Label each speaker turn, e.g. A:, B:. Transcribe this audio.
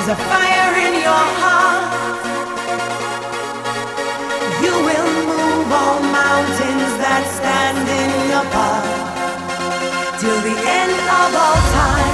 A: a fire in your heart. You will move all mountains that stand in your path till the end of all time.